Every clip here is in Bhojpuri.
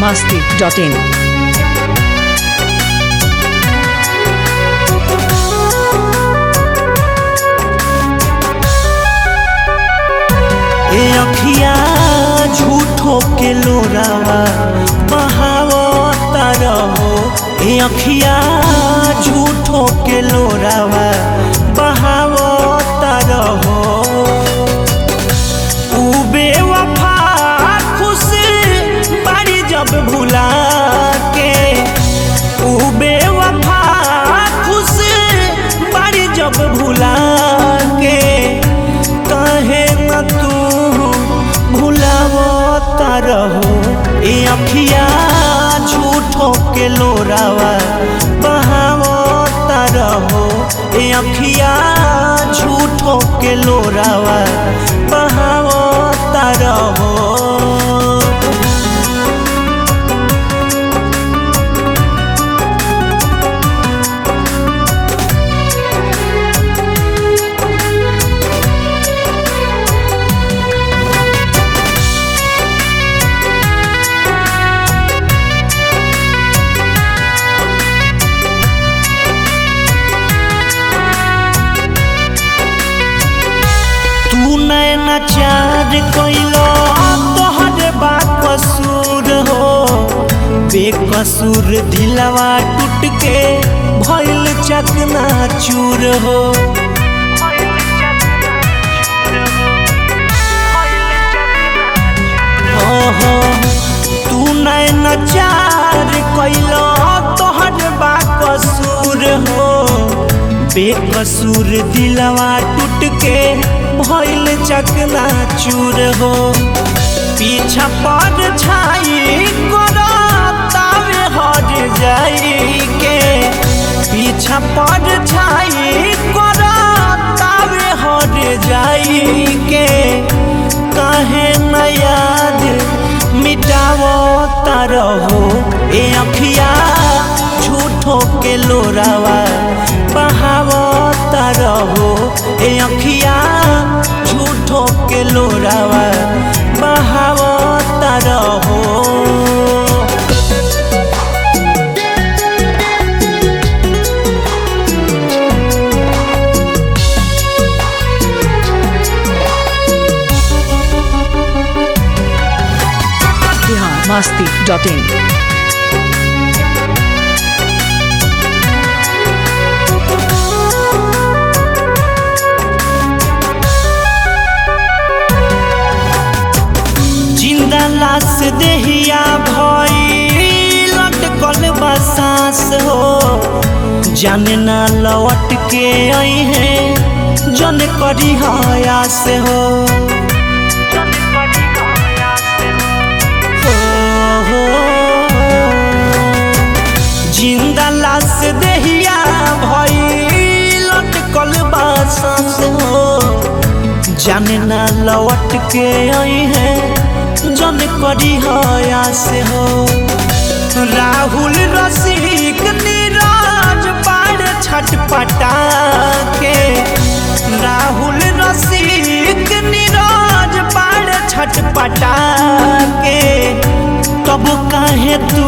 biharmasti.in ए अखिया झूठो के लोरावा बहावता रहो। ए अखिया झूठो के लोरावा बहावता रहो। ऊ बेवफा खुश बारी जब भुला के, ऊ बेवफा खुश बारी जब भुला के, कहे न तू भुलावता रहो। ए अखिया झूठो के लोरावा बहावता रहो। ए अखिया झूठो के लोरावा बहावता रहो। नैनाचार कइलो तोहर बा कसूर हो। बेकसूर दिलवा टूट के भइल चकनाचूर हो। ओहो तू नैनाचार कइलो तोहर बा कसूर हो। बेकसूर दिलवा टूट के भइल चकनाचूर हो। पीछा पर छाई तावे हट जाई के, पीछा पर छाई तावे हट जाई के, काहे न याद मिटावता रहो। ए अखिया झूठो के लोरावा बहावता रहो। ए अखिया झूठो के लोरावा बहावता रहो। biharmasti.in लाश देहिया भई लटकल बसास हो। जाने ना लौट के आई है जन करी हयास हो। जिंदा लाश देहिया भई लटकल बसास हो। जाने ना लौट के आई है जन करी हयास हो। राहुल रसिक नीरज बाड़ छटपटा के, राहुल रसिक नीरज बाड़ छटपटा के, तब काहे तू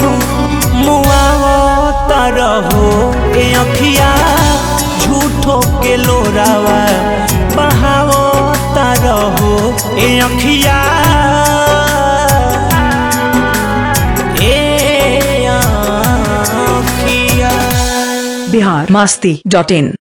मुआवता रहो। ए अखिया झूठो के लोरावा बहावता रहो। ए अखिया biharmasti.in